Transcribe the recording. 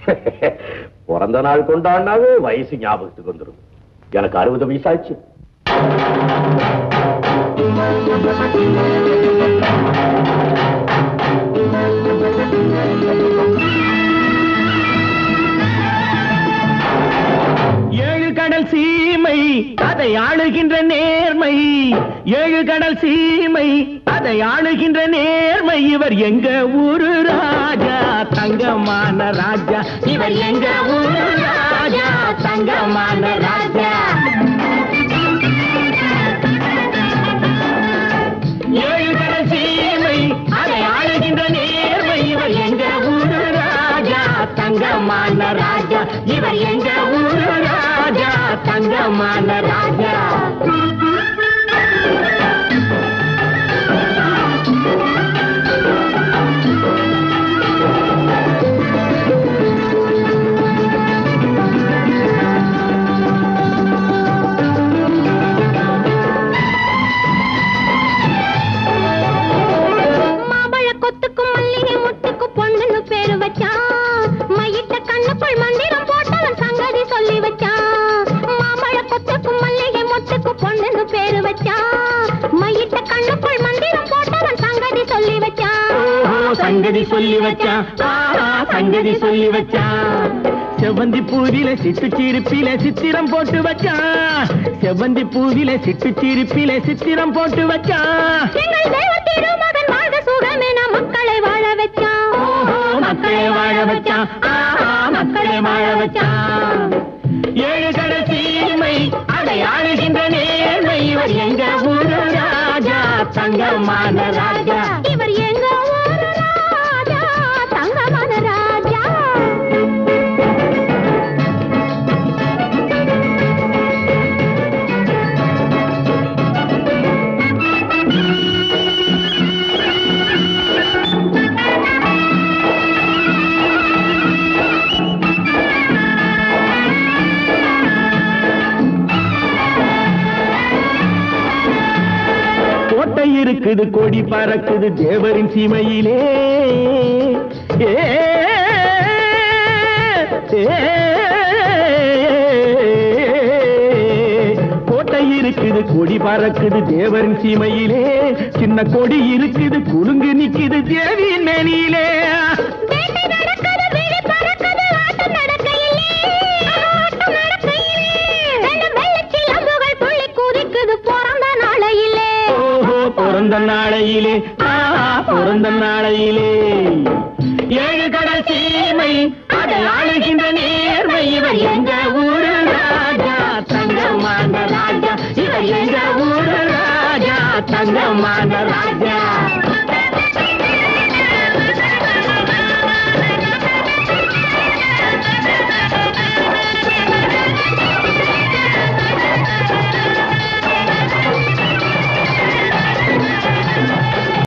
பிறந்த நாள் கொண்டாடினாவே வயசு ஞாபகத்துக்கு வந்துடும். எனக்கு 60 வயசாச்சு. ஏழு கடல் சீமை அதை ஆளுகின்ற நேர்மை, ஏழு கடல் சீமை அதை ஆளுகின்ற நேர்மை. இவர் எங்க ஊரு ராஜா, தங்கமான ராஜா. இவர் எங்க ஊரு ராஜா, தங்கமான ராஜா. ஏழு கடல் சீமை அதை ஆளுகின்ற நேர்மை. இவர் எங்க ஊரு ராஜா, தங்கமான ராஜா. இவர் எங்க ஊரு ராஜா, தங்கமான ராஜா. சங்கதி சொல்லி வச்சான், சங்கதி சொல்லி வச்சான். செவ்வந்தி பூவில சிட்டு சிரிப்பில சித்திரம் போட்டு வச்சான். செவ்வந்தி பூவில சிட்டு சிரிப்பில சித்திரம் போட்டு வச்சான். மகன் வாழ சுகமென மக்களை வாழ வச்சான். மக்களை வாழ வச்சான், மக்களை வாழ வச்சான். ஏழு கடல் சீமை அதை ஆளுகின்ற நேர்மை. இவர் எங்க ஊரு ராஜா, தங்கமான ராஜா. இவர் எங்க ஊரு ராஜா, தங்கமான ராஜா. கோட்டை இருக்குது, கொடி பறக்குது தேவரின் சீமையிலே. கோட்டை இருக்குது, கொடி பறக்குது தேவரின் சீமையிலே. சின்ன கொடி இருக்குது, குலுங்கு நிக்குது தேவியின் மேனியிலே. பிறந்த நாளையிலே, பிறந்த நாளையிலே. ஏழு கடல் சீமை அதை ஆளுகின்ற நேர்மை. இவர் எங்க ஊரு ராஜா, தங்கமான ராஜா. இவர் எங்க ஊரு ராஜா, தங்கமான ராஜா.